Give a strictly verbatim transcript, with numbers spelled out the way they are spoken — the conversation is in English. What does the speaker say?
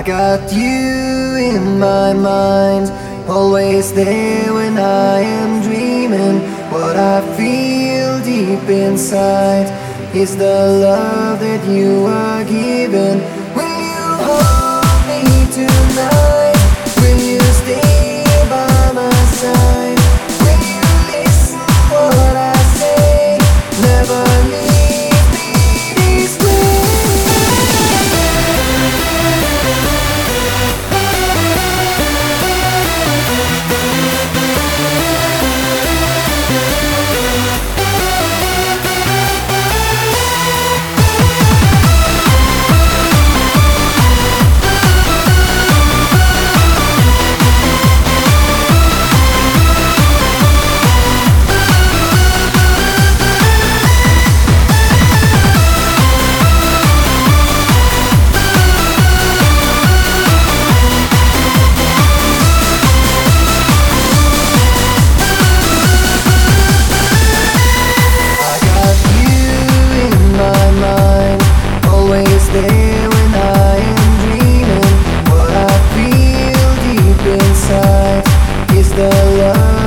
got you in my mind, always there when I am dreaming. What I feel deep inside is the love that you are giving. Will you hold me tonight? Will you stay by my side? Will you listen what I say? Never leave me this way. There when I am dreaming, what I feel deep inside is the love